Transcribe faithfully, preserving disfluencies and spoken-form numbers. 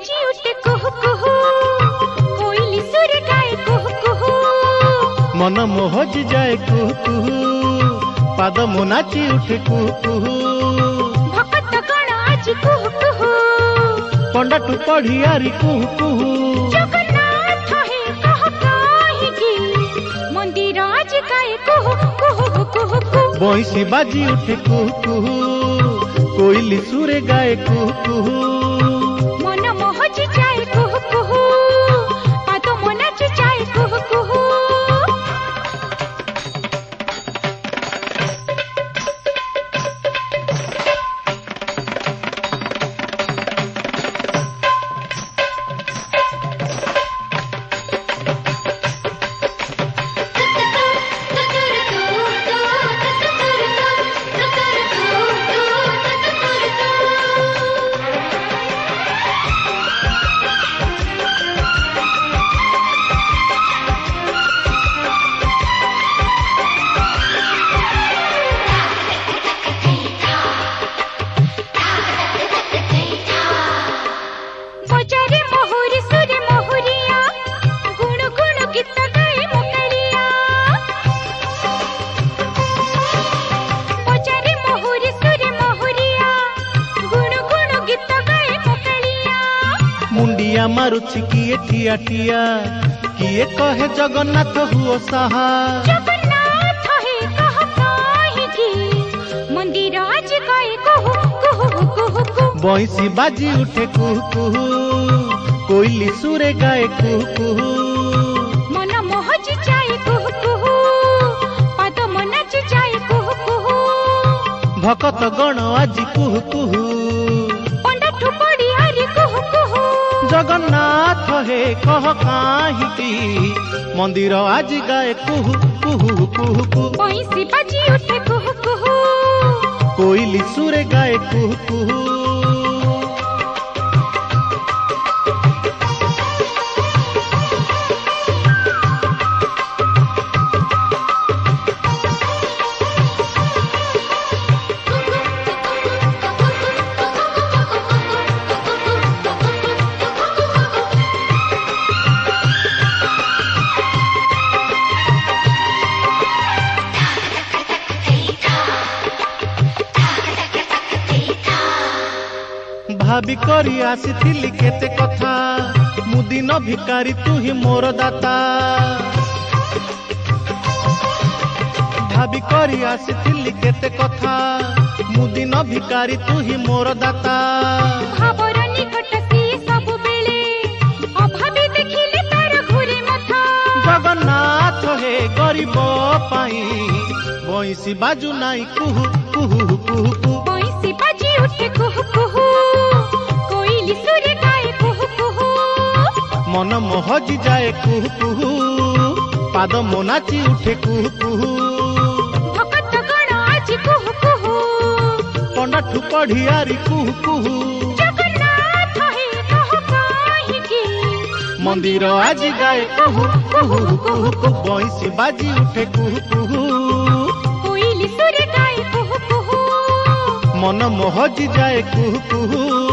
बाजी उठे कुहू कुहू, कोयली सुर गाए कुहू कुहू, मन मोहज जाए कुहू कुहू, पाद मो नाची उठे कुहू कुहू, भक्त गण आज कुहू कुहू, पंडा टू पढ़ियारी कुहू कुहू, जगन्नाथ है कह काहिकी, मंदिर आज गाए कुहू कुहू कुहू कुहू, बंसी बाजी उठे कुहू कुहू, कोयली सुरे गाए कुहू कुहू, मन मोहज जाए कुहू कुहू, पाद मो नाची जाए कुहू कुहू। मुंडिया मारुछि किए ठिया ठिया, किए कहे जगन्नाथ हुओ सहा, जगन्नाथ है कह काहिकी, मंदिर आज गाए कुहू कुहू कुहू कुहू, बंसी बाजी उठे कुहू कुहू, कोयली सुरे गाए कुहू कुहू, मन मोहज जाए कुहू कुहू, पाद मो नाच जाए कुहू कुहू, भकत गण आज कुहू कुहू, पंडा ठू पढ़ियारी कुहू कुहू, जगन्नाथ हे कह काहिकी, मंदिर आज गाए कुहू कुहू कुहू कुहू, बंसी बाजी उठे कुहू कुहू, कोयली सुरे गाए कुहू कुहू, भाभी करी आसीथिली केते कथा, मुदिन भिकारी तू ही मोर दाता, भाभी करी आसीथिली केते कथा, मुदिन भिकारी तू ही मोर दाता, भावर निकट सिए सब बेले, अभावी देखिले तार घुरे मथा, जगन्नाथ हे गरीब पाई, बंसी बाजू नाई कुहू कुहू कुहू कुहू, बंसी बाजी उठे कुहू कुहू, कोयली सुर गाए कुहू कुहू, मन मोहज जाए कुहू कुहू, पाद मो नाची उठे कुहू कुहू, भक्त गण आज कुहू कुहू, पंडा ठू पढ़ियारी कुहू कुहू, जगन्नाथ है कह काहिकी, मंदिर आज गाए कुहू कुहू कुहू कुहू, बंसी बाजी उठे कुहू कुहू, कोयली सुर गाए कुहू कुहू, मन मोहज जाए कुहू कुहू।